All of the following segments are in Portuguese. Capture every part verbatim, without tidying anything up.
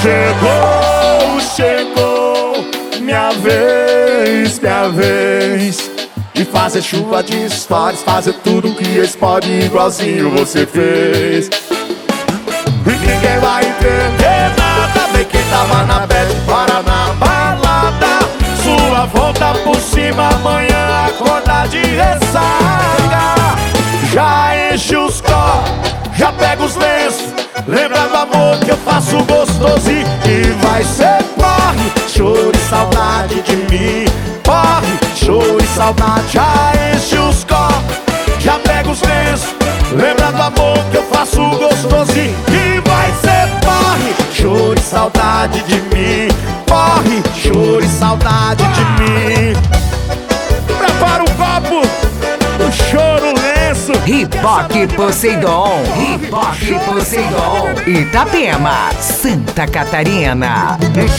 Chegou, chegou, minha vez, minha vez de fazer chuva de stories, fazer tudo que eles podem, igualzinho você fez. E ninguém vai entender nada, vem quem tava na bad, para na balada. Sua volta por cima, amanhã acordar de ressaca. Já enche os copos, já pega os lenços, lembra do amor que eu faço gostoso e vai ser porre, choro e saudade de mim. Porre, choro e saudade. Já enche os copos, já pega os lenços, lembra do amor que eu faço gostoso e vai ser porre, choro e saudade de mim. Porre, choro e saudade de mim. Prepara o copo, o choro, o lenço. Riboc Poseidon, Riboc Poseidon, Itapema, Santa Catarina.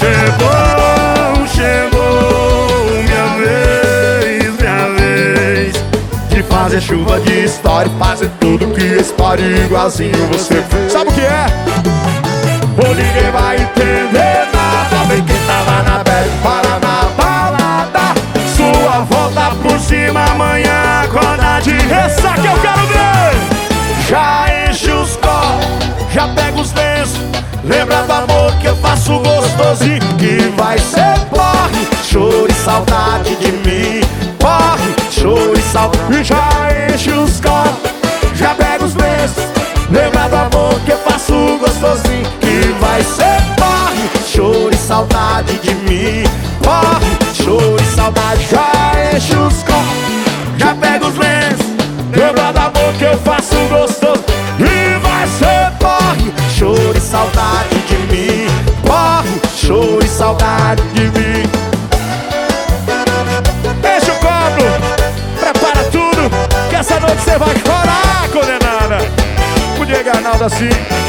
Chegou, chegou, minha vez, minha vez de fazer chuva de história, fazer tudo que eles podem, igualzinho você fez. Sabe o que é? Ou ninguém vai entender nada, vem quem tava na bad, para na balada. Sua volta por cima, amanhã acorda de ressaca. Eu quero ver. Já enche os copos, já pega os lenços, lembra do amor que eu faço gostoso e vai ser porre, choro e saudade de mim. Porre, choro e saudade. Já enche os copos, já pega os lenços, lembra do amor que eu faço gostosinho e vai ser porre, choro e saudade de mim. Porre, choro e saudade. Já enche os copos, já pega os lenços, lembra do amor que eu faço gostoso e vai ser porre, choro e saudade de mim. Porre, choro e saudade de mim. Enche o copo, prepara tudo, que essa noite você vai chorar, condenada. O Diego Arnaldo assim.